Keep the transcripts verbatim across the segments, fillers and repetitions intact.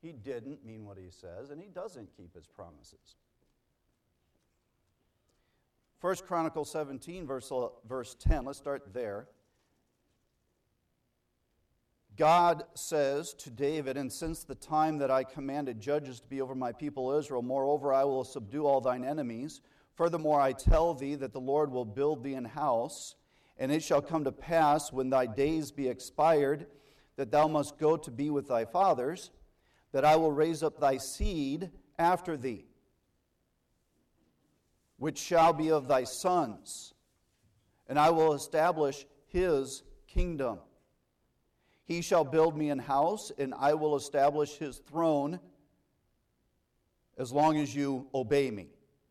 He didn't mean what he says, and he doesn't keep his promises. First Chronicles seventeen, verse, verse ten, let's start there. God says to David, "And since the time that I commanded judges to be over my people Israel, moreover I will subdue all thine enemies. Furthermore I tell thee that the Lord will build thee an house, and it shall come to pass when thy days be expired, that thou must go to be with thy fathers, that I will raise up thy seed after thee, which shall be of thy sons, and I will establish his kingdom. He shall build me an house, and I will establish his throne as long as you obey me."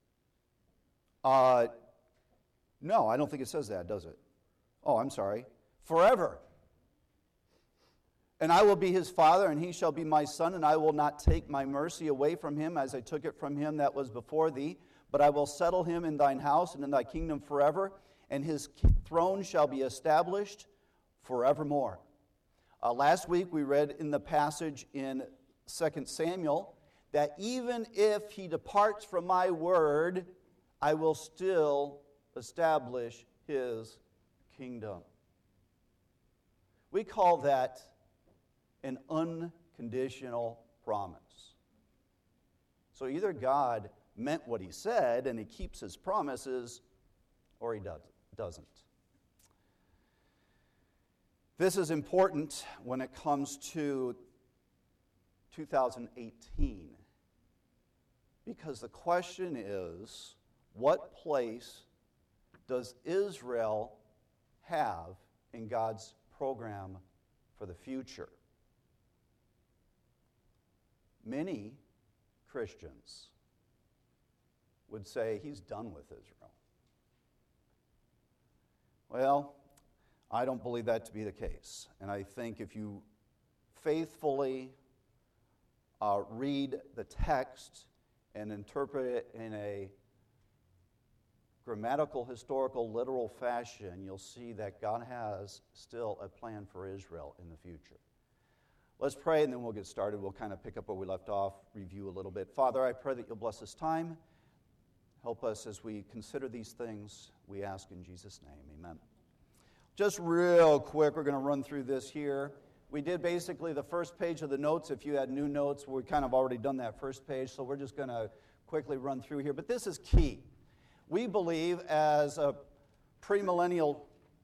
Uh, no, I don't think it says that, does it? Oh, I'm sorry. Forever. "And I will be his father, and he shall be my son, and I will not take my mercy away from him as I took it from him that was before thee. But I will settle him in thine house and in thy kingdom forever, and his throne shall be established forevermore." Uh, last week we read in the passage in Second Samuel that even if he departs from my word, I will still establish his kingdom. We call that an unconditional promise. So either God meant what he said and he keeps his promises, or he doesn't. This is important when it comes to two thousand eighteen, because the question is, what place does Israel have in God's program for the future? Many Christians would say he's done with Israel. Well, I don't believe that to be the case. And I think if you faithfully uh, read the text and interpret it in a grammatical, historical, literal fashion, you'll see that God has still a plan for Israel in the future. Let's pray, and then we'll get started. We'll kind of pick up where we left off, review a little bit. Father, I pray that you'll bless this time. Help us as we consider these things. We ask in Jesus' name, amen. Just real quick, we're going to run through this here. We did basically the first page of the notes. If you had new notes, we kind of already done that first page, so we're just going to quickly run through here. But this is key. We believe as a premillennial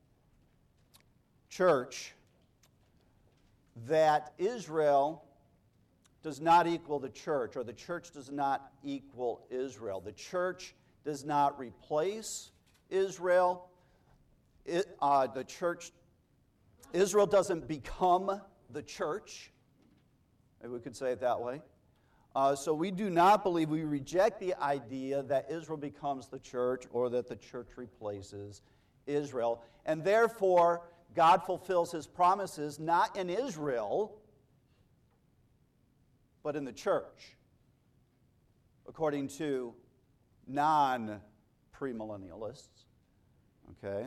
church that Israel does not equal the church, or the church does not equal Israel. The church does not replace Israel. It, uh, the church, Israel doesn't become the church. Maybe we could say it that way. Uh, so we do not believe, we reject the idea that Israel becomes the church or that the church replaces Israel. And therefore, God fulfills his promises not in Israel, but in the church, according to non-premillennialists. Okay?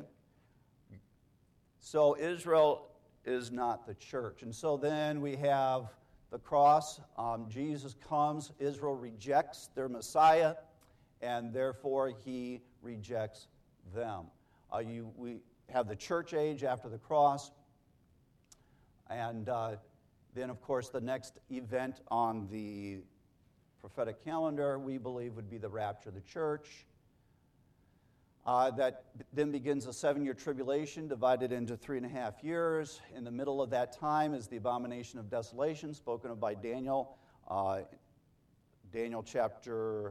So Israel is not the church. And so then we have the cross. Um, Jesus comes. Israel rejects their Messiah, and therefore he rejects them. Uh, you, we have the church age after the cross. And uh, then, of course, the next event on the prophetic calendar, we believe, would be the rapture of the church. Uh, that then begins a seven-year tribulation divided into three and a half years. In the middle of that time is the abomination of desolation spoken of by Daniel. Uh, Daniel chapter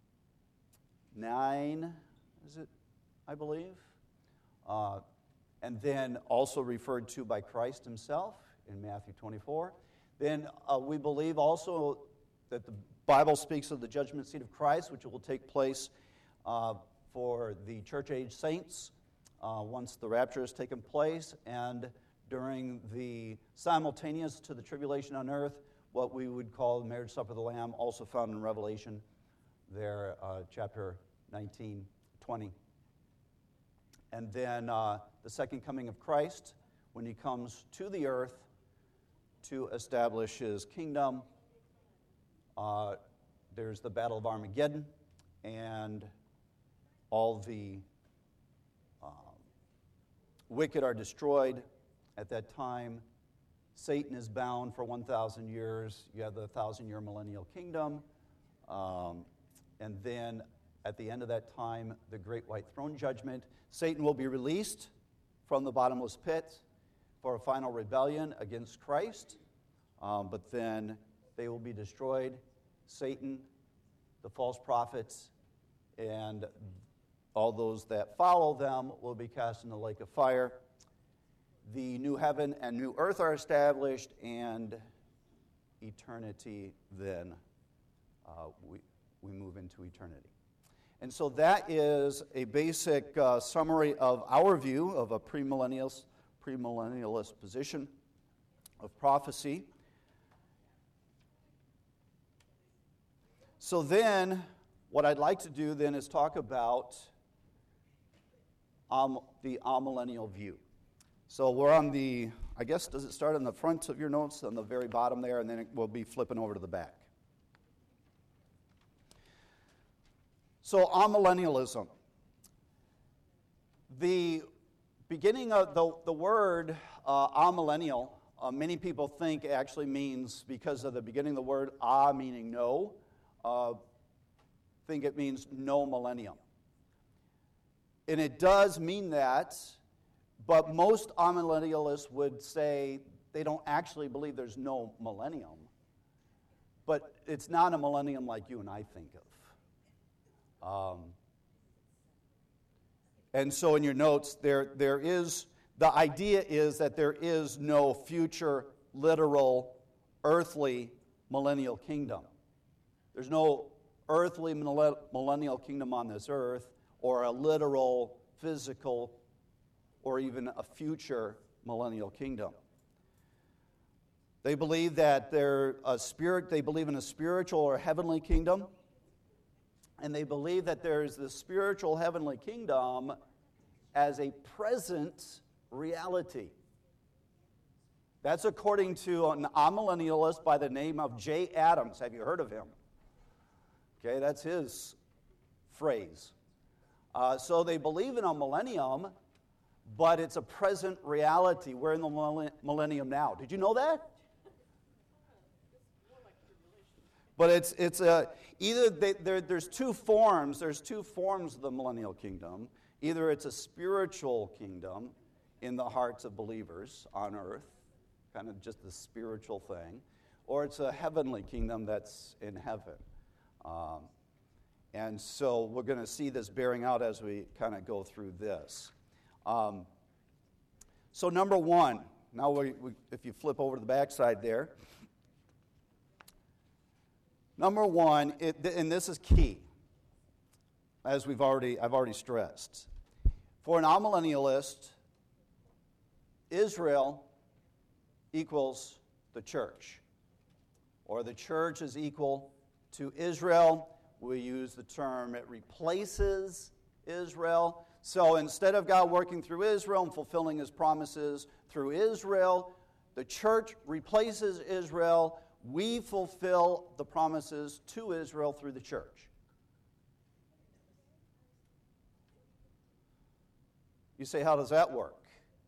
nine, is it, I believe? Uh, and then also referred to by Christ himself in Matthew twenty-four. Then uh, we believe also that the Bible speaks of the judgment seat of Christ, which will take place uh, for the church age saints uh, once the rapture has taken place, and during the simultaneous to the tribulation on earth, what we would call the marriage supper of the Lamb, also found in Revelation, there, uh, chapter nineteen, twenty. And then uh, the second coming of Christ, when he comes to the earth to establish his kingdom Uh, there's the Battle of Armageddon, and all the um, wicked are destroyed at that time. Satan is bound for one thousand years. You have the thousand-year millennial kingdom. Um, and then at the end of that time, the great white throne judgment. Satan will be released from the bottomless pit for a final rebellion against Christ. Um, but then they will be destroyed. Satan, the false prophets, and all those that follow them will be cast in the lake of fire. The new heaven and new earth are established, and eternity then, uh, we, we move into eternity. And so that is a basic uh, summary of our view of a premillennialist, premillennialist position of prophecy. So then, what I'd like to do then is talk about um, the amillennial view. So we're on the, I guess, does it start on the front of your notes, on the very bottom there, and then it will be flipping over to the back. So amillennialism. The beginning of the, the word uh, amillennial, uh, many people think actually means, because of the beginning of the word ah meaning no, uh, think it means no millennium. And it does mean that, but most amillennialists would say they don't actually believe there's no millennium. But it's not a millennium like you and I think of. Um, and so in your notes, there, there is, the idea is that there is no future, literal, earthly millennial kingdom. There's no earthly millennial kingdom on this earth, or a literal, physical, or even a future millennial kingdom. They believe that they're a spirit, they believe in a spiritual or heavenly kingdom. And they believe that there's the spiritual heavenly kingdom as a present reality. That's according to an amillennialist by the name of Jay Adams. Have you heard of him? Okay, that's his phrase. Uh, so they believe in a millennium, but it's a present reality. We're in the millennium now. Did you know that? But it's it's a either they, there, there's two forms. There's two forms of the millennial kingdom. Either it's a spiritual kingdom in the hearts of believers on earth, kind of just the spiritual thing, or it's a heavenly kingdom that's in heaven. Um, and so we're going to see this bearing out as we kind of go through this. Um, so number one, now we, we, if you flip over to the backside there. Number one, it, and this is key, as we've already, I've already stressed. For an amillennialist, Israel equals the church, or the church is equal to Israel. We use the term it replaces Israel. So instead of God working through Israel and fulfilling his promises through Israel, the church replaces Israel. We fulfill the promises to Israel through the church. You say, how does that work?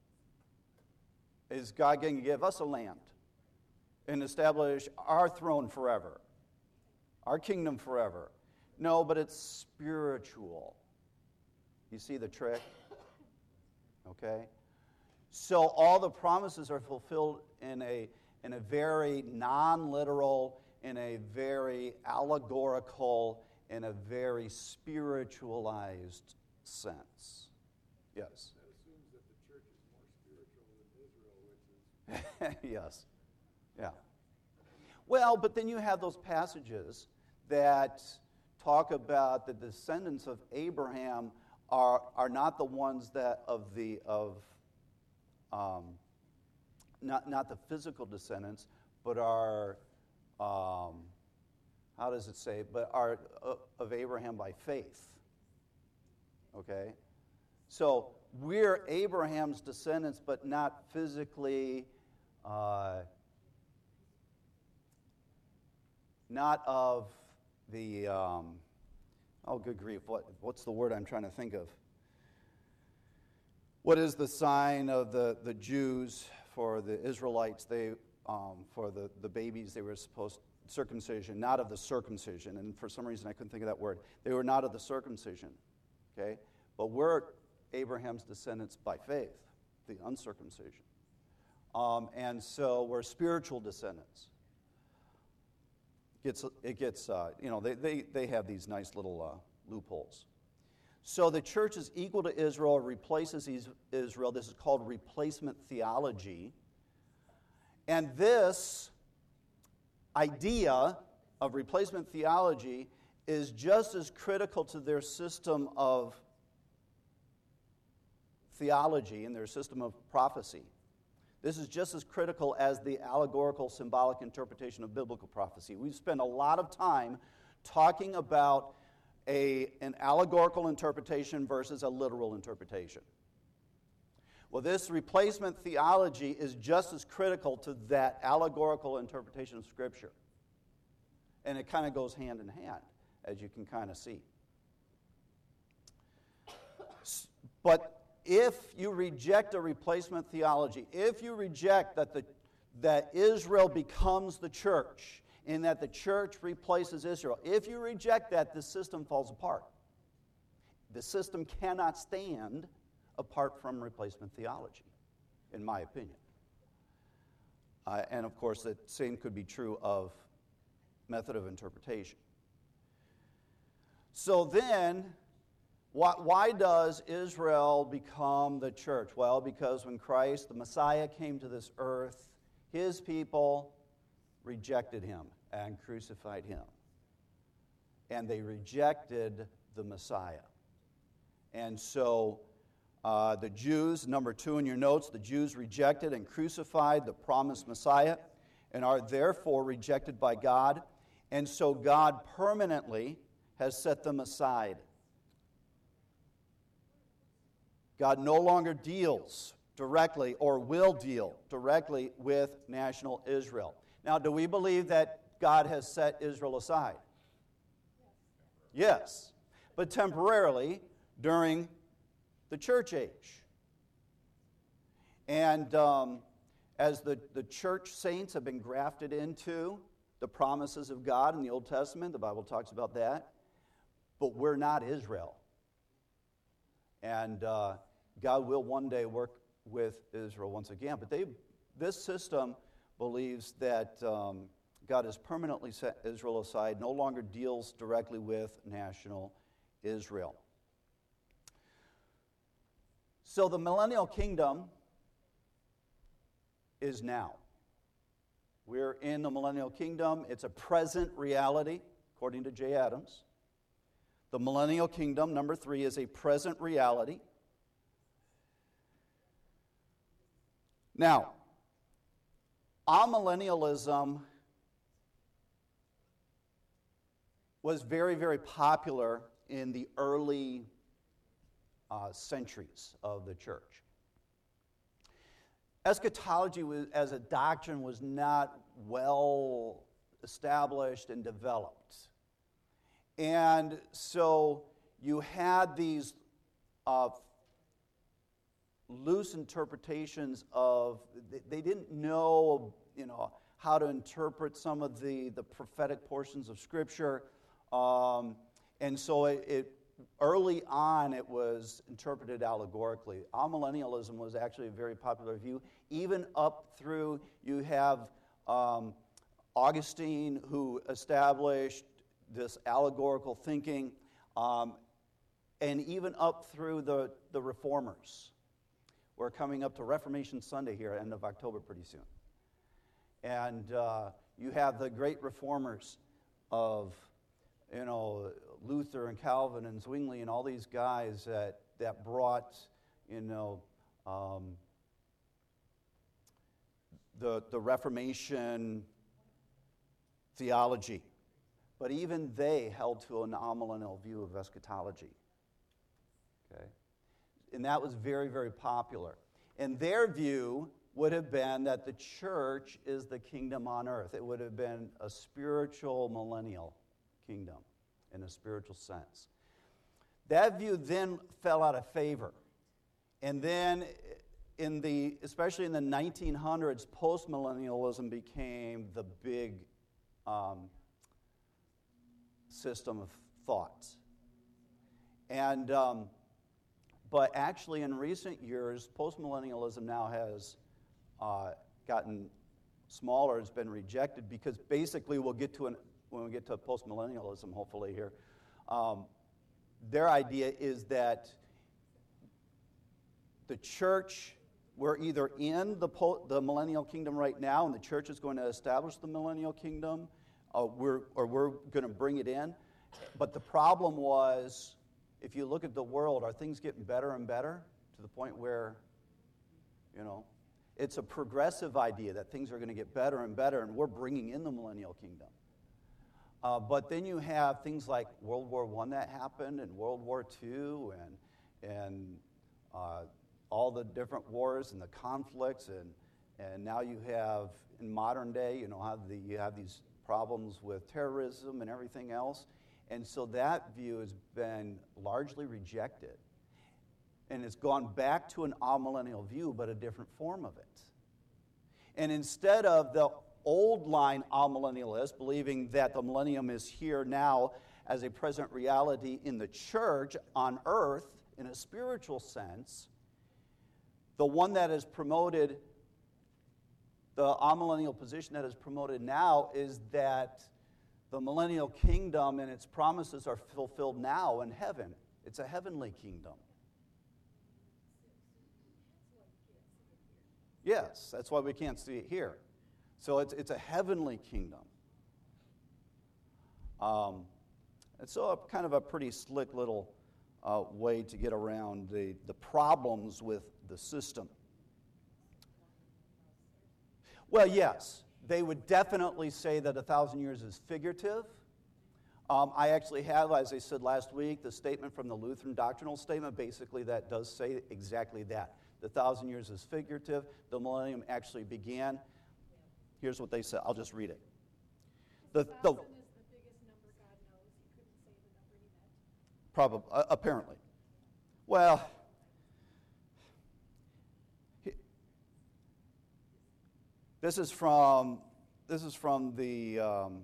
Is God going to give us a land and establish our throne forever, our kingdom forever? No, but it's spiritual. You see the trick? Okay? So all the promises are fulfilled in a in a very non-literal, in a very allegorical, in a very spiritualized sense. Yes? That assumes that the church is more spiritual than Israel, which is... Yes. Yeah. Well, but then you have those passages that talk about the descendants of Abraham are are not the ones that of the of um, not not the physical descendants, but are um, how does it say? But are uh, of Abraham by faith. Okay, so we're Abraham's descendants, but not physically. Uh, not of the, um, oh, good grief, what, what's the word I'm trying to think of? What is the sign of the, the Jews for the Israelites? They, um, for the, the babies, they were supposed circumcision, not of the circumcision. And for some reason, I couldn't think of that word. They were not of the circumcision, okay? But we're Abraham's descendants by faith, the uncircumcision. Um, and so we're spiritual descendants. It gets, it gets uh, you know, they, they, they have these nice little uh, loopholes. So the church is equal to Israel, replaces Israel. This is called replacement theology. And this idea of replacement theology is just as critical to their system of theology and their system of prophecy. This is just as critical as the allegorical symbolic interpretation of biblical prophecy. We've spent a lot of time talking about a, an allegorical interpretation versus a literal interpretation. Well, this replacement theology is just as critical to that allegorical interpretation of Scripture. And it kind of goes hand in hand, as you can kind of see. But if you reject a replacement theology, if you reject that, the, that Israel becomes the church, and that the church replaces Israel, if you reject that, the system falls apart. The system cannot stand apart from replacement theology, in my opinion. Uh, and of course, the same could be true of method of interpretation. So then, why, why does Israel become the church? Well, because when Christ, the Messiah, came to this earth, his people rejected him and crucified him. And they rejected the Messiah. And so uh, the Jews, number two in your notes, the Jews rejected and crucified the promised Messiah and are therefore rejected by God. And so God permanently has set them aside. God no longer deals directly or will deal directly with national Israel. Now, do we believe that God has set Israel aside? Yes, but temporarily during the church age. And um, as the, the church saints have been grafted into the promises of God in the Old Testament, the Bible talks about that, but we're not Israel. And uh, God will one day work with Israel once again. But they, this system believes that um, God has permanently set Israel aside, no longer deals directly with national Israel. So the millennial kingdom is now. We're in the millennial kingdom. It's a present reality, according to Jay Adams. The millennial kingdom, number three, is a present reality. Now, amillennialism was very, very popular in the early uh, centuries of the church. Eschatology was, as a doctrine was not well established and developed. And so you had these uh, loose interpretations of, they didn't know, you know, how to interpret some of the, the prophetic portions of Scripture. Um, and so it, it early on it was interpreted allegorically. Amillennialism was actually a very popular view, even up through, you have um, Augustine, who established this allegorical thinking, um, and even up through the, the Reformers. We're coming up to Reformation Sunday here, end of October pretty soon. And uh, you have the great reformers of, you know, Luther and Calvin and Zwingli and all these guys that, that brought, you know, um, the, the Reformation theology. But even they held to an amillennial view of eschatology. Okay? And that was very, very popular. And their view would have been that the church is the kingdom on earth. It would have been a spiritual millennial kingdom in a spiritual sense. That view then fell out of favor. And then in the, especially in the nineteen hundreds, postmillennialism became the big um, system of thought. And, um, but actually in recent years, postmillennialism now has uh, gotten smaller, has been rejected, because basically we'll get to an, when we get to postmillennialism, hopefully here, um, their idea is that the church, we're either in the, po- the millennial kingdom right now, and the church is going to establish the millennial kingdom, uh, we're, or we're going to bring it in. But the problem was, if you look at the world, are things getting better and better to the point where, you know, it's a progressive idea that things are going to get better and better, and we're bringing in the millennial kingdom. Uh, but then you have things like World War One that happened, and World War Two, and and uh, all the different wars and the conflicts, and and now you have in modern day, you know, how the, you have these problems with terrorism and everything else, and so that view has been largely rejected, and it's gone back to an amillennial view, but a different form of it. And instead of the old line amillennialists believing that the millennium is here now as a present reality in the church on earth in a spiritual sense, the one that is promoted, the amillennial position that is promoted now is that the millennial kingdom and its promises are fulfilled now in heaven. It's a heavenly kingdom. Yes, that's why we can't see it here. So it's it's a heavenly kingdom. Um, and so a, kind of a pretty slick little uh, way to get around the, the problems with the system. Well, yes, they would definitely say that a thousand years is figurative. Um, I actually have, as I said last week, the statement from the Lutheran doctrinal statement, basically that does say exactly that. The thousand years is figurative. The millennium actually began. Here's what they said. I'll just read it. The, the, is the biggest number God knows. He couldn't say the number he meant. Probably, uh, apparently. Well, he, this is from this is from the um,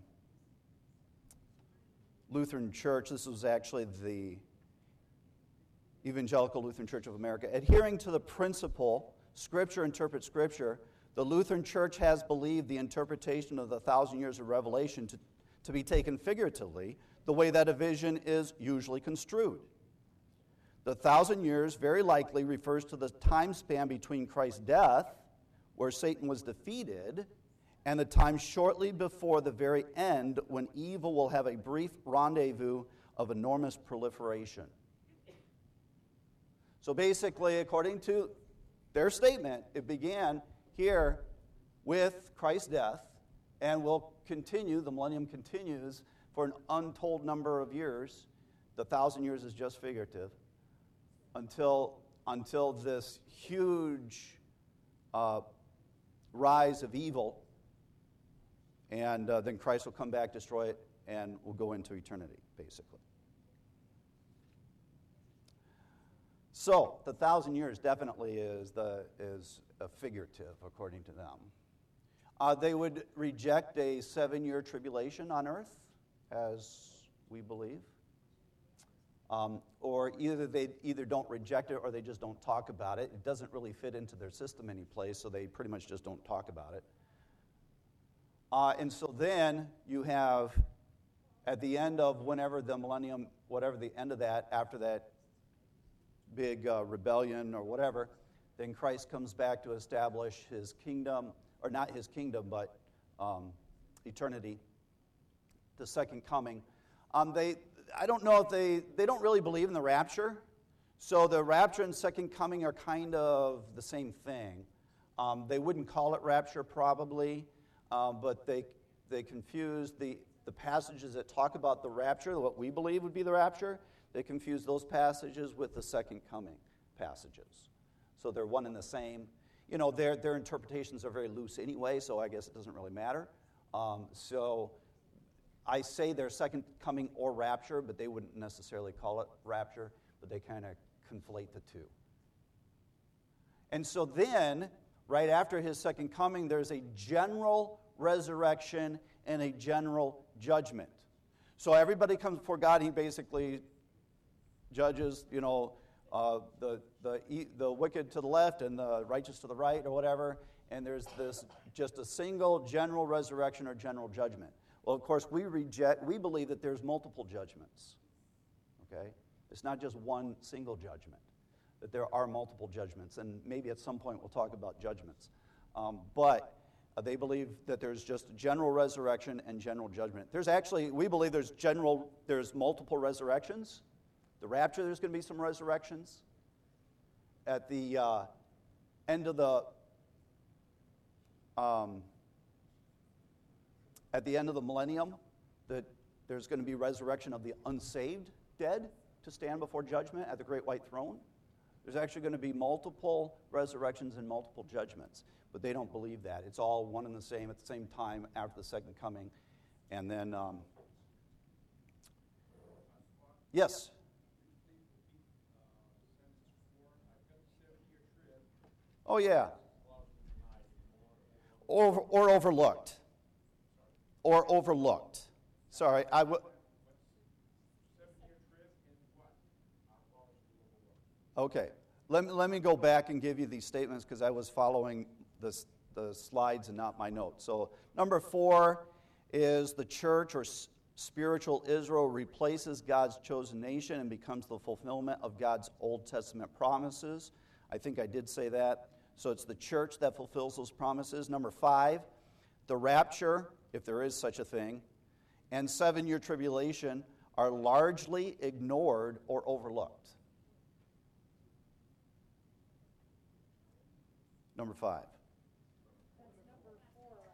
Lutheran Church. This was actually the Evangelical Lutheran Church of America. Adhering to the principle, Scripture interprets Scripture, the Lutheran Church has believed the interpretation of the thousand years of Revelation to, to be taken figuratively, the way that a vision is usually construed. The thousand years very likely refers to the time span between Christ's death, where Satan was defeated, and the time shortly before the very end when evil will have a brief rendezvous of enormous proliferation. So basically, according to their statement, it began here with Christ's death and will continue, the millennium continues for an untold number of years. The thousand years is just figurative until, until this huge uh, rise of evil, and uh, then Christ will come back, destroy it, and we'll go into eternity, basically. So the thousand years definitely is the is a figurative, according to them. Uh, they would reject a seven-year tribulation on earth, as we believe, um, or either they either don't reject it or they just don't talk about it. It doesn't really fit into their system any place, so they pretty much just don't talk about it. Uh, and so then you have, at the end of whenever the millennium, whatever the end of that, after that big uh, rebellion or whatever, then Christ comes back to establish his kingdom, or not his kingdom, but um, eternity, the second coming. Um, they, I don't know if they, they don't really believe in the rapture, so the rapture and second coming are kind of the same thing. Um, they wouldn't call it rapture probably, um, but they they confuse the, the passages that talk about the rapture, what we believe would be the rapture, they confuse those passages with the second coming passages. So they're one and the same. you know, their, their interpretations are very loose anyway, so I guess it doesn't really matter. Um, so I say their second coming or rapture, but they wouldn't necessarily call it rapture, but they kind of conflate the two. And so then, right after his second coming, there's a general resurrection and a general judgment. So everybody comes before God, he basically judges, you know, uh, the, the, the wicked to the left and the righteous to the right or whatever, and there's this just a single general resurrection or general judgment. Well, of course, we reject, we believe that there's multiple judgments, okay? It's not just one single judgment, that there are multiple judgments, and maybe at some point we'll talk about judgments. Um, but uh, they believe that there's just general resurrection and general judgment. There's actually, we believe there's general, there's multiple resurrections. The rapture, there's going to be some resurrections. At the uh, end of the um, at the end of the millennium, that there's going to be resurrection of the unsaved dead to stand before judgment at the great white throne. There's actually going to be multiple resurrections and multiple judgments, but they don't believe that. It's all one and the same at the same time after the second coming. And then, um, yes? Oh, yeah. Or, or overlooked. Or overlooked. Sorry, I would. Okay, let me, let me go back and give you these statements because I was following the, the slides and not my notes. So number four is the church or s- spiritual Israel replaces God's chosen nation and becomes the fulfillment of God's Old Testament promises. I think I did say that. So it's the church that fulfills those promises. Number five, the rapture, if there is such a thing, and seven-year tribulation are largely ignored or overlooked. Number five. That's number four on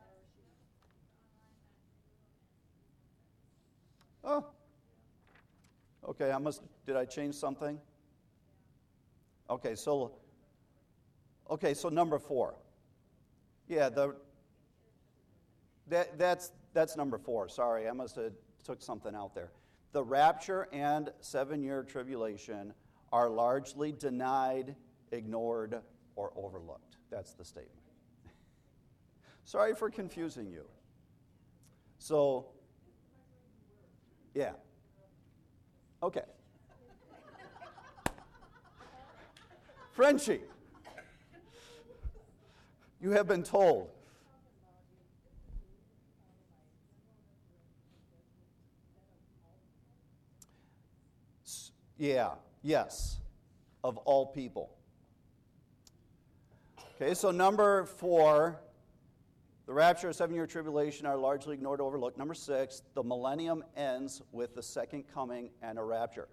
our sheet. Oh. Okay, I must, did I change something? Okay, so, okay, so number four. Yeah, the, that, that's, that's number four. Sorry, I must have took something out there. The rapture and seven-year tribulation are largely denied, ignored, or overlooked. That's the statement. Sorry for confusing you. So, yeah. Okay. Frenchie, you have been told. Yeah, yes, of all people. Okay, so number four, the rapture and seven-year tribulation are largely ignored or overlooked. Number six, the millennium ends with the second coming and a rapture.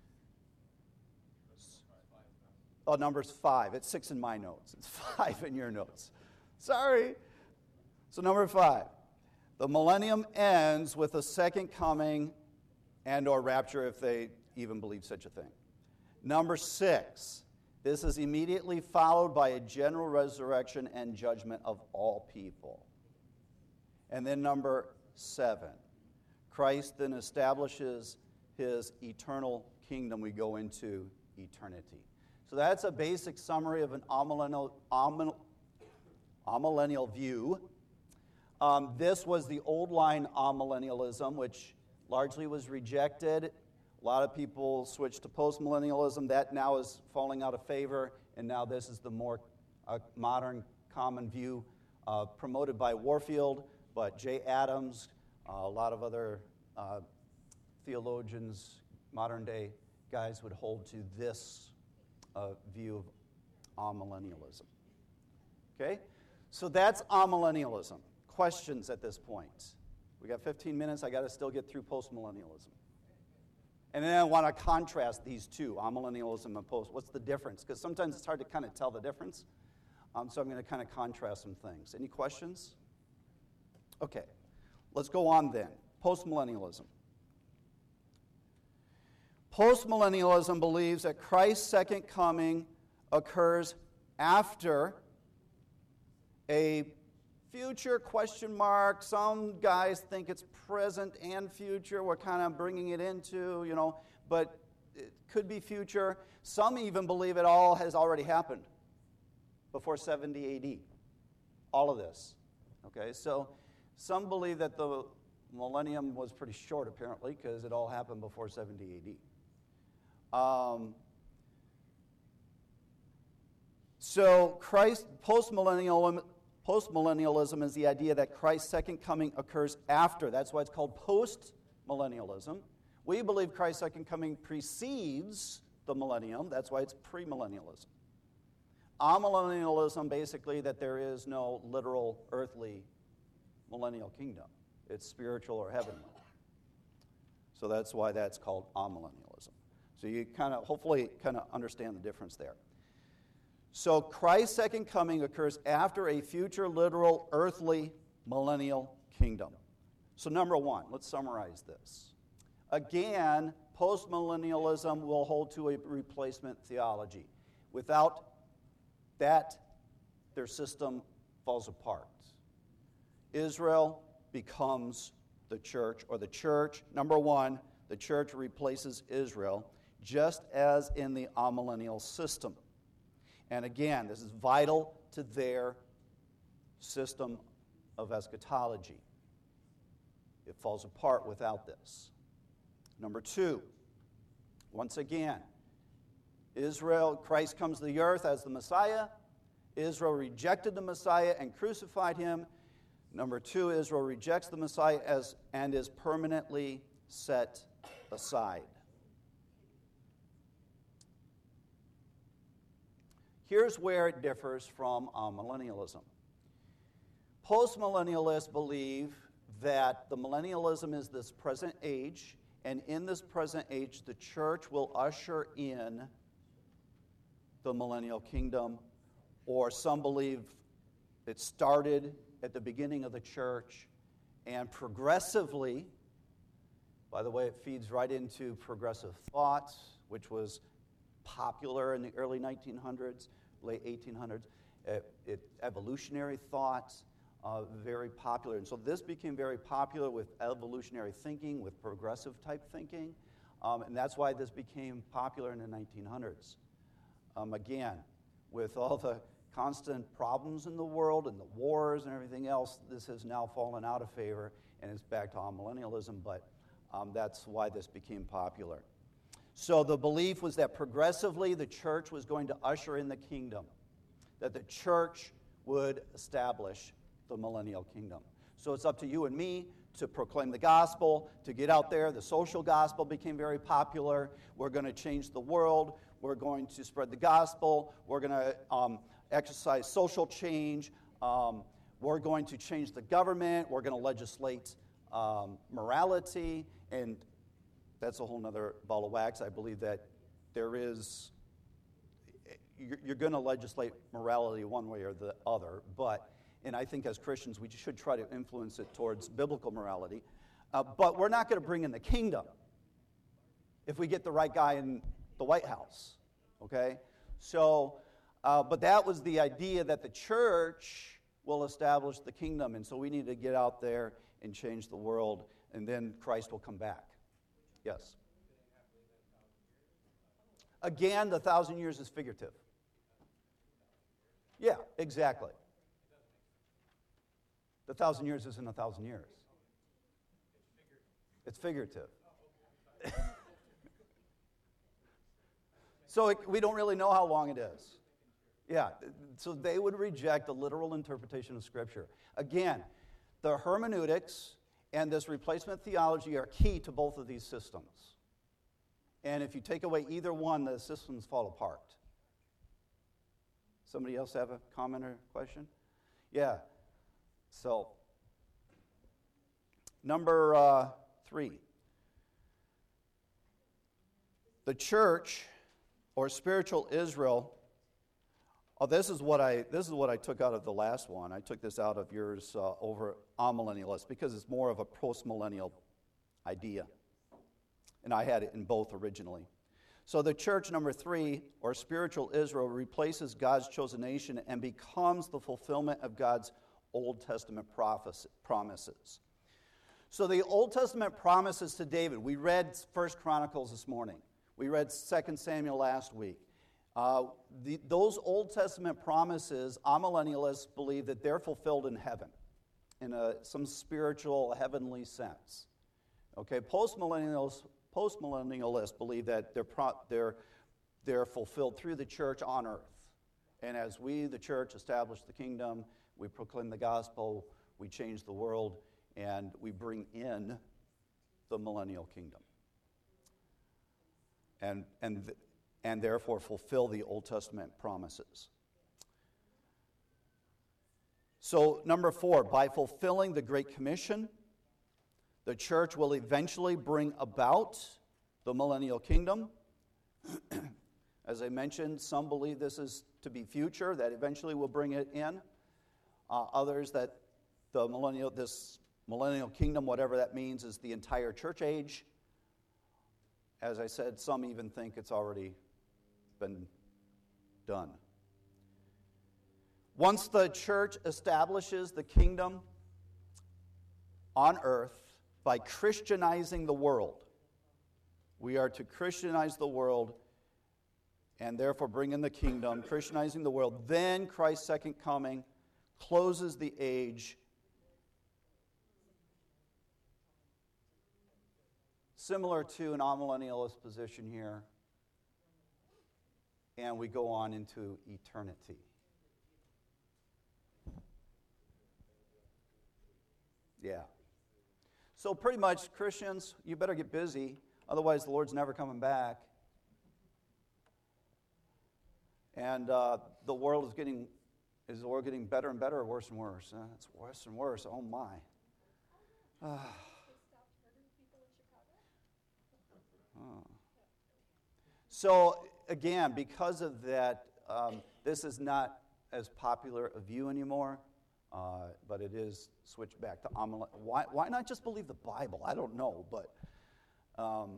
Oh, number's five. It's six in my notes. It's five in your notes. Sorry. So number five, the millennium ends with the second coming and or rapture, if they even believe such a thing. Number six, this is immediately followed by a general resurrection and judgment of all people. And then number seven, Christ then establishes his eternal kingdom. We go into eternity. So that's a basic summary of an amillennial, amil, amillennial view. Um, this was the old line amillennialism, which largely was rejected. A lot of people switched to postmillennialism. That now is falling out of favor, and now this is the more uh, modern, common view uh, promoted by Warfield, but Jay Adams, uh, a lot of other uh, theologians, modern-day guys would hold to this uh, view of amillennialism. Okay? So that's amillennialism. Questions at this point? We got fifteen minutes. I got to still get through postmillennialism. And then I want to contrast these two, amillennialism and post. What's the difference? Because sometimes it's hard to kind of tell the difference. Um, so I'm going to kind of contrast some things. Any questions? Okay. Let's go on then. Postmillennialism. Postmillennialism believes that Christ's second coming occurs after a future question mark. Some guys think it's present and future. We're kind of bringing it into, you know, but it could be future. Some even believe it all has already happened before seventy A D. All of this. Okay, so some believe that the millennium was pretty short, apparently, because it all happened before seventy A D. Um, so Christ, post-millennial, post-millennialism is the idea that Christ's second coming occurs after. That's why it's called post-millennialism. We believe Christ's second coming precedes the millennium. That's why it's premillennialism. Amillennialism, basically, that there is no literal earthly millennial kingdom. It's spiritual or heavenly. So that's why that's called amillennialism. So you kind of, hopefully, kind of understand the difference there. So Christ's second coming occurs after a future literal earthly millennial kingdom. So number one, let's summarize this. Again, postmillennialism will hold to a replacement theology. Without that, their system falls apart. Israel becomes the church, or the church, number one, the church replaces Israel, just as in the amillennial system. And again, this is vital to their system of eschatology. It falls apart without this. Number two, once again, Israel, Christ comes to the earth as the Messiah. Israel rejected the Messiah and crucified him. Number two, Israel rejects the Messiah as and is permanently set aside. Here's where it differs from amillennialism. Postmillennialists believe that the millennialism is this present age, and in this present age, the church will usher in the millennial kingdom, or some believe it started at the beginning of the church, and progressively, by the way, it feeds right into progressive thought, which was popular in the early nineteen hundreds, late eighteen hundreds. It, it, evolutionary thought, uh, very popular. And so this became very popular with evolutionary thinking, with progressive type thinking, um, and that's why this became popular in the nineteen hundreds. Um, again, with all the constant problems in the world and the wars and everything else, this has now fallen out of favor, and it's back to amillennialism, but um, that's why this became popular. So the belief was that progressively the church was going to usher in the kingdom, that the church would establish the millennial kingdom. So it's up to you and me to proclaim the gospel, to get out there. The social gospel became very popular. We're going to change the world. We're going to spread the gospel. We're going to um, exercise social change. Um, we're going to change the government. We're going to legislate um, morality. And that's a whole other ball of wax. I believe that there is, you're, you're going to legislate morality one way or the other, but, and I think as Christians we should try to influence it towards biblical morality, uh, but we're not going to bring in the kingdom if we get the right guy in the White House, okay? So, uh, but that was the idea that the church will establish the kingdom, and so we need to get out there and change the world, and then Christ will come back. Yes. Again, the thousand years is figurative. Yeah, exactly. The thousand years isn't a thousand years. It's figurative. So it, we don't really know how long it is. Yeah, so they would reject the literal interpretation of Scripture. Again, the hermeneutics and this replacement theology are key to both of these systems. And if you take away either one, the systems fall apart. Somebody else have a comment or question? Yeah. So, number uh, three. The church, or spiritual Israel, oh, this is what I this is what I took out of the last one. I took this out of yours uh, over amillennialist because it's more of a postmillennial idea. And I had it in both originally. So the church, number three, or spiritual Israel, replaces God's chosen nation and becomes the fulfillment of God's Old Testament prophecy, promises. So the Old Testament promises to David, we read First Chronicles this morning. We read Second Samuel last week. Uh, the, those Old Testament promises, amillennialists believe that they're fulfilled in heaven, in a, some spiritual, heavenly sense. Okay, postmillennialists, postmillennialists believe that they're, pro, they're, they're fulfilled through the church on earth. And as we, the church, establish the kingdom, we proclaim the gospel, we change the world, and we bring in the millennial kingdom. And, and, and therefore fulfill the Old Testament promises. So, number four, by fulfilling the Great Commission, the church will eventually bring about the millennial kingdom. As I mentioned, some believe this is to be future, that eventually we'll bring it in. Uh, others that the millennial, this millennial kingdom, whatever that means, is the entire church age. As I said, some even think it's already been done. Once the church establishes the kingdom on earth by Christianizing the world, we are to Christianize the world and therefore bring in the kingdom, Christianizing the world. Then Christ's second coming closes the age. Similar to an amillennialist position here. And we go on into eternity. Yeah. So pretty much, Christians, you better get busy. Otherwise, the Lord's never coming back. And uh, the world is getting, is the world getting better and better or worse and worse? Uh, it's worse and worse. Oh, my. Uh, oh. So, again, because of that, um, this is not as popular a view anymore. Uh, but it is switched back to amillennial. Why, why not just believe the Bible? I don't know, but um,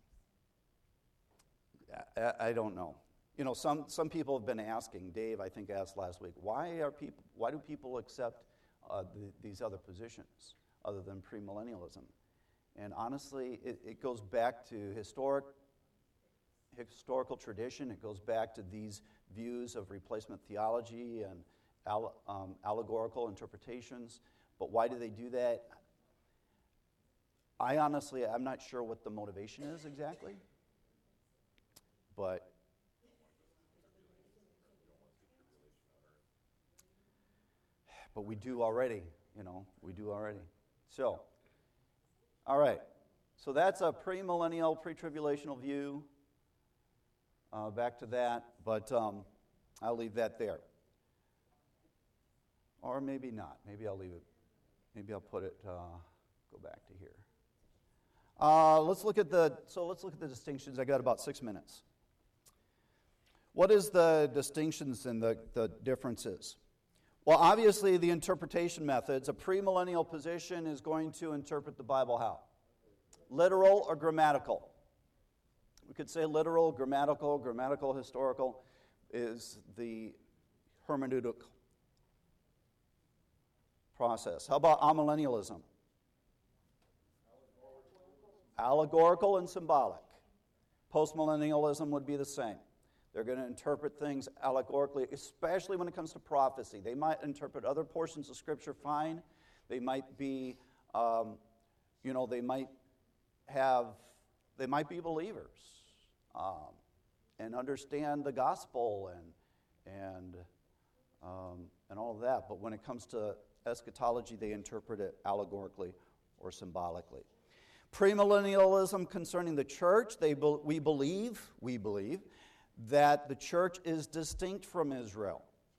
I, I don't know. You know, some, some people have been asking. Dave, I think, asked last week, why are people? Why do people accept uh, the, these other positions other than premillennialism? And honestly, it, it goes back to historic historical tradition. It goes back to these views of replacement theology and All, um, allegorical interpretations. But why do they do that? I honestly, I'm not sure what the motivation is exactly. But but we do already, you know, we do already. So, all right. So that's a premillennial, pre-tribulational view. Uh, back to that, but um, I'll leave that there. Or maybe not. Maybe I'll leave it. Maybe I'll put it, uh, go back to here. Uh, let's look at the, so let's look at the distinctions. I got about six minutes. What is the distinctions and the, the differences? Well, obviously the interpretation methods. A premillennial position is going to interpret the Bible how? Literal or grammatical? We could say literal, grammatical, grammatical, historical is the hermeneutic process. How about amillennialism? Allegorical and symbolic. Postmillennialism would be the same. They're going to interpret things allegorically, especially when it comes to prophecy. They might interpret other portions of Scripture fine. They might be, um, you know, they might have, they might be believers um, and understand the gospel and and um, and all of that. But when it comes to eschatology, they interpret it allegorically or symbolically. Premillennialism concerning the church, they be, we believe, we believe, that the church is distinct from Israel.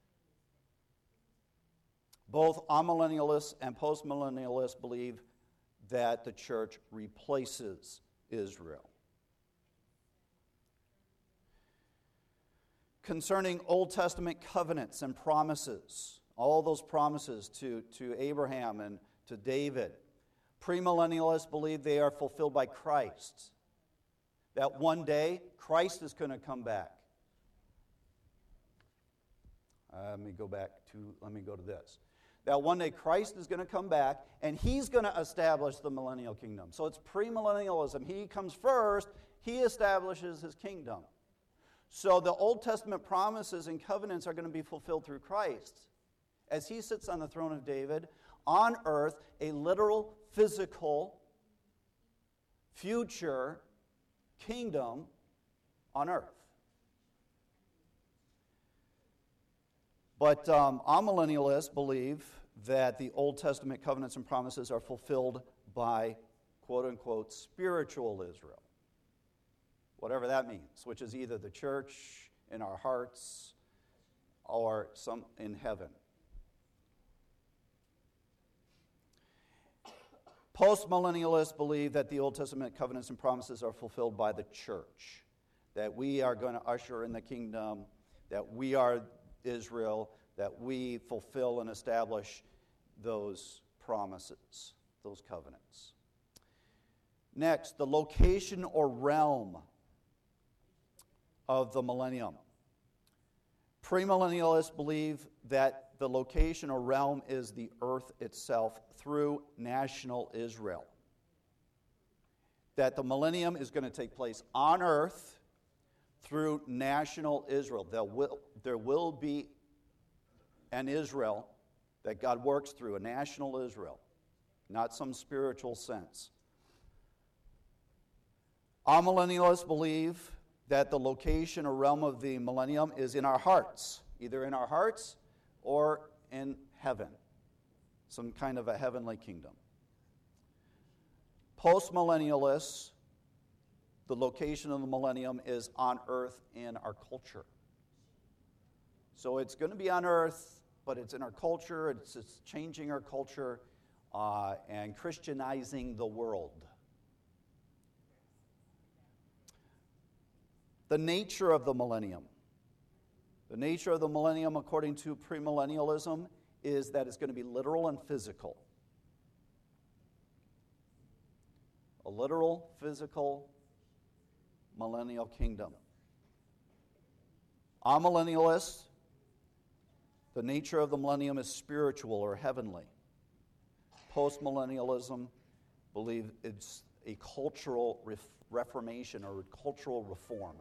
Both amillennialists and postmillennialists believe that the church replaces Israel. Concerning Old Testament covenants and promises, all those promises to, to Abraham and to David, premillennialists believe they are fulfilled by Christ. that one day Christ is going to come back. Uh, let me go back to, let me go to this. That one day Christ is going to come back, and he's going to establish the millennial kingdom. So it's premillennialism. He comes first, he establishes his kingdom. So the Old Testament promises and covenants are going to be fulfilled through Christ. As he sits on the throne of David, on earth, a literal, physical, future kingdom on earth. But um, amillennialists believe that the Old Testament covenants and promises are fulfilled by, quote-unquote, spiritual Israel. Whatever that means, which is either the church in our hearts or some in heaven. Postmillennialists believe that the Old Testament covenants and promises are fulfilled by the church, that we are going to usher in the kingdom, that we are Israel, that we fulfill and establish those promises, those covenants. Next, the location or realm of the millennium. Premillennialists believe that the location or realm is the earth itself through national Israel. That the millennium is going to take place on earth through national Israel. There will, there will be an Israel that God works through, a national Israel, not some spiritual sense. Amillennialists believe that the location or realm of the millennium is in our hearts, either in our hearts or in heaven, some kind of a heavenly kingdom. Postmillennialists, the location of the millennium is on earth in our culture. So it's going to be on earth, but it's in our culture, it's, it's changing our culture uh, and Christianizing the world. The nature of the millennium. The nature of the millennium, according to premillennialism, is that it's going to be literal and physical. A literal, physical millennial kingdom. Amillennialists, the nature of the millennium is spiritual or heavenly. Postmillennialism believe it's a cultural ref- reformation or cultural reform.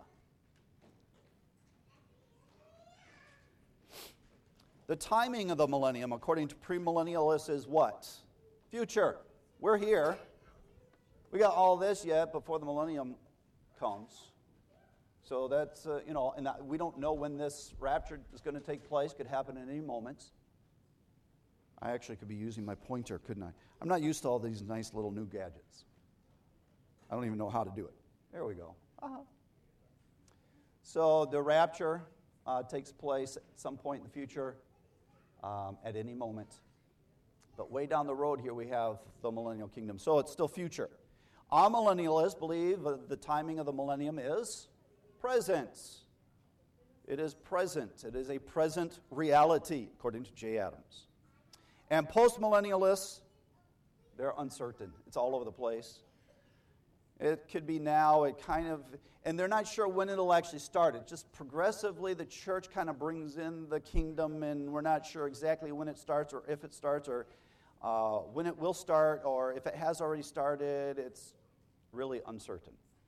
The timing of the millennium, according to premillennialists, is what? Future. We're here. We got all this yet before the millennium comes. So that's, uh, you know, and we don't know when this rapture is going to take place. Could happen at any moment. I actually could be using my pointer, couldn't I? I'm not used to all these nice little new gadgets. I don't even know how to do it. There we go. Uh-huh. So the rapture uh, takes place at some point in the future, um, at any moment. But way down the road here we have the millennial kingdom. So it's still future. Amillennialists believe the timing of the millennium is present. It is present. It is a present reality, according to Jay Adams. And postmillennialists, they're uncertain. It's all over the place. It could be now, it kind of, and they're not sure when it'll actually start. It just progressively, the church kind of brings in the kingdom, and we're not sure exactly when it starts or if it starts or uh, when it will start, or if it has already started. It's really uncertain.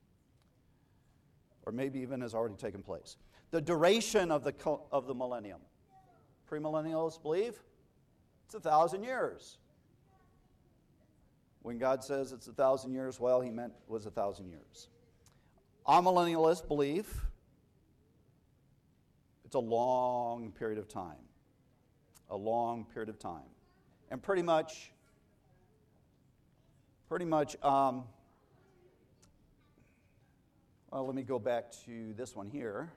Or maybe even has already taken place. The duration of the, of the millennium. Premillennialists believe it's a thousand years. When God says it's a thousand years, well, he meant it was a thousand years. Amillennialists believe it's a long period of time. A long period of time. And pretty much, pretty much, um, well, let me go back to this one here.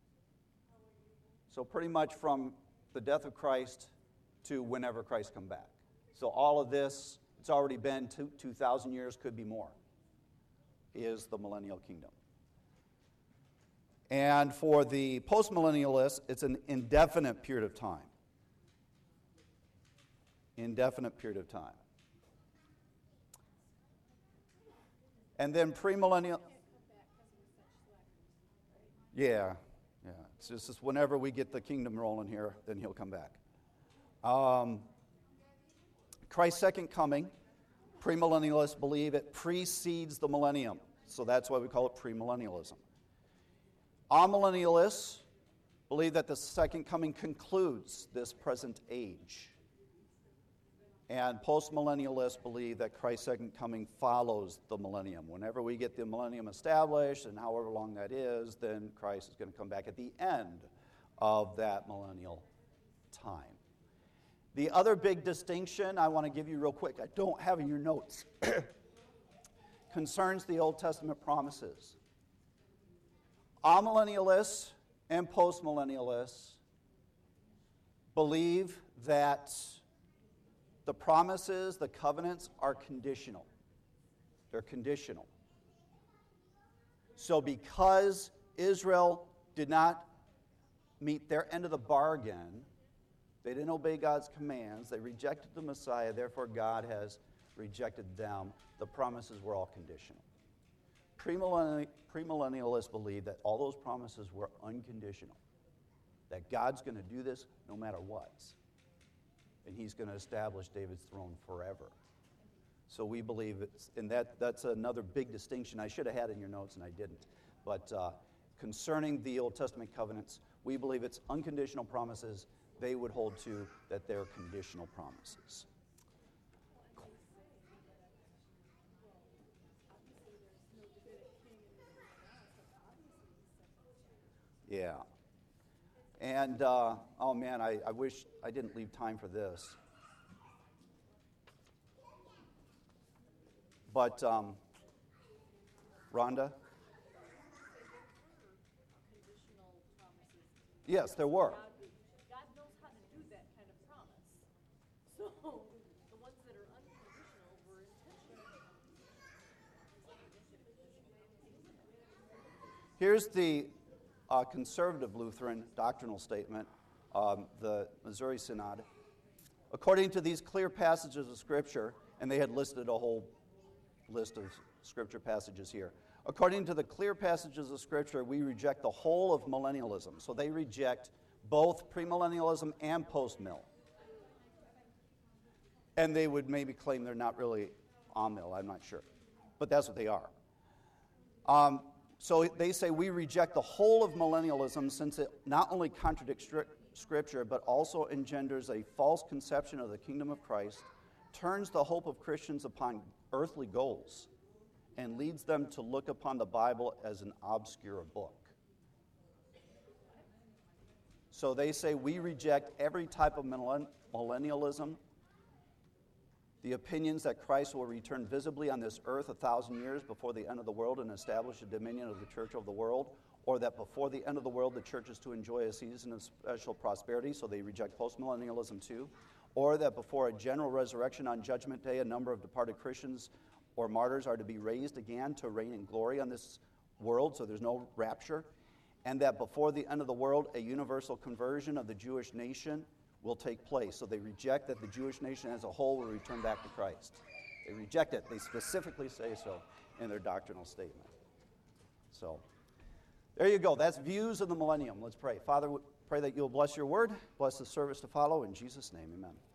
So pretty much from the death of Christ to whenever Christ comes back. So all of this, it's already been two, 2,000 years, could be more, is the millennial kingdom. And for the postmillennialists, it's an indefinite period of time. Indefinite period of time. And then premillennial... Yeah, yeah. It's just it's whenever we get the kingdom rolling here, then he'll come back. Um, Christ's second coming, premillennialists believe it precedes the millennium. So that's why we call it premillennialism. Amillennialists believe that the second coming concludes this present age. And postmillennialists believe that Christ's second coming follows the millennium. Whenever we get the millennium established, and however long that is, then Christ is going to come back at the end of that millennial time. The other big distinction I want to give you real quick, I don't have in your notes, concerns the Old Testament promises. Amillennialists and postmillennialists believe that the promises, the covenants, are conditional. They're conditional. So because Israel did not meet their end of the bargain, they didn't obey God's commands, they rejected the Messiah, therefore God has rejected them. The promises were all conditional. Premillenni- premillennialists believe that all those promises were unconditional, that God's going to do this no matter what. And he's going to establish David's throne forever. So we believe it's, and that, that's another big distinction I should have had in your notes and I didn't. But uh, concerning the Old Testament covenants, we believe it's unconditional promises. They would hold to that they're conditional promises. Yeah. And, uh, oh man, I, I wish I didn't leave time for this. But, um, Rhonda? Yes, there were. God knows how to do that kind of promise. So, the ones that are unconditional were intentional. Here's the uh, conservative Lutheran doctrinal statement, um, the Missouri Synod. According to these clear passages of Scripture, and they had listed a whole list of Scripture passages here. According to the clear passages of Scripture, we reject the whole of millennialism. So they reject both premillennialism and postmill. And they would maybe claim they're not really amill, I'm not sure. But that's what they are. Um, so they say we reject the whole of millennialism since it not only contradicts Scripture, but also engenders a false conception of the kingdom of Christ, turns the hope of Christians upon earthly goals, and leads them to look upon the Bible as an obscure book. So they say we reject every type of millennialism, the opinions that Christ will return visibly on this earth a thousand years before the end of the world and establish a dominion of the church over the world, or that before the end of the world the church is to enjoy a season of special prosperity, so they reject postmillennialism too, or that before a general resurrection on Judgment Day a number of departed Christians or martyrs are to be raised again to reign in glory on this world, so there's no rapture, and that before the end of the world, a universal conversion of the Jewish nation will take place. So they reject that the Jewish nation as a whole will return back to Christ. They reject it. They specifically say so in their doctrinal statement. So there you go. That's views of the millennium. Let's pray. Father, we pray that you'll bless your word, bless the service to follow. In Jesus' name, amen.